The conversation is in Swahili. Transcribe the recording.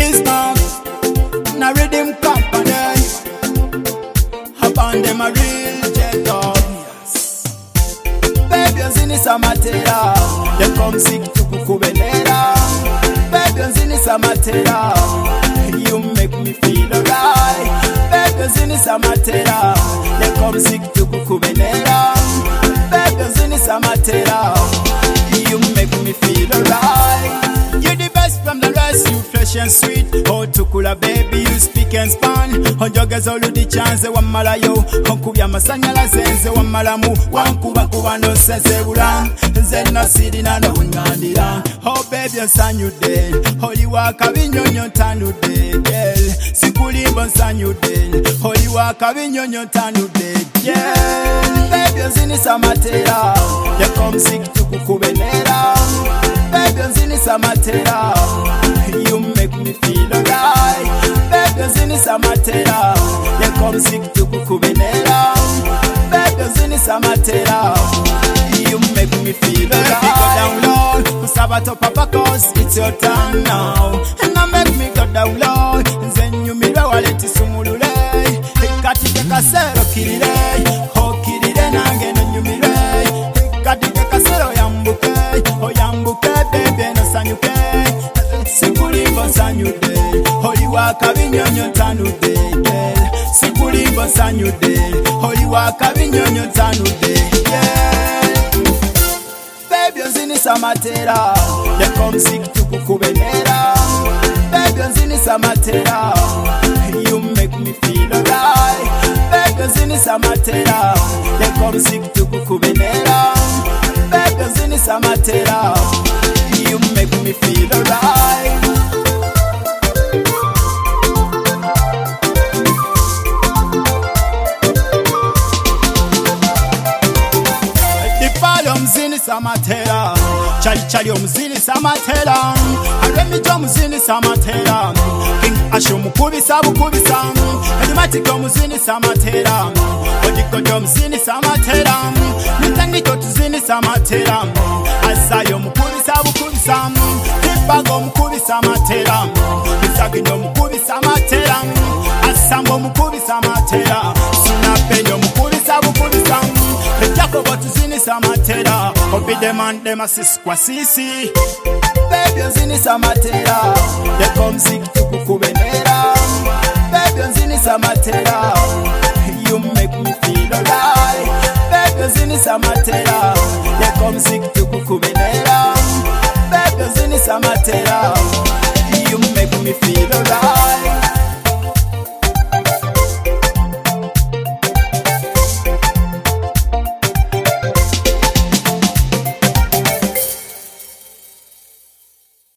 Kiss now, na rhythm company. Upon them a real jet up. Baby, you see this a material. They come sick to kukubenera. Baby, you see this a material. You make me feel alright. Baby, you see this a material. They come sick to kukubenera. Baby, you see this a material. You make me feel alright. You're the best from the rest, you fresh and sweet. Oh, tukula baby, you speak and span. Onjogeza oludi chance wa malayo. Onkubya masanyala zenze wa malamu. Wankuba kuba no sense bula. Nzenna sirina no ngandira. Oh baby, nsanyude. Oli waka binyonyo tanude, girl. Sikulimba nsanyude. Oli waka binyonyo tanude, girl. Baby, nzinisa matera. You come sick to kukubenera. Baby, nzinisa matera. You make me feel alright. Baby, nzinisa matera. You come sick to kukubenera. Baby, nzinisa matera. You make me feel alright. Go down low, kusaba to papa cause it's your turn now. And I make me go down low. Then you mira waleti sumulule. Kati teka sero kirire. Ho kirire nange no nyumire. Kati teka sero yambuke. Ho yambuke baby no sanyuke. Sikulimbo sanyude. Holi waka binyonyo tanude, girl. Sikulimbo sanyude. Holi waka binyonyo tanude, girl. Baby, nzinisa matera. They come sick to kukubenera. Baby, nzinisa matera. You make me feel alright. Baby, nzinisa matera. They come sick to kukubenera. Baby, nzinisa matera. You make me feel alright. Mzini samatera, chali omzini samatera, aremi jo mzini samatera, king asho mukubisa bukubisa, edimatiko mzini samatera, odiko jo mzini samatera, nitangi jo tuzini samatera, asayo mukubisa bukubisa, tipago mukubisa matera, bisagi jo mukubisa matera, asambo mukubisa matera, sunapenyo mukubisa bukubisa. Jacobo tuzini samatera. Obi demand them assist kwa sisi. Baby nzini samatera. They come sick to kukubenera. Baby nzini samatera. You make me feel alright. Baby nzini samatera. They come sick to kukubenera. Baby nzini samatera. You make me feel alright.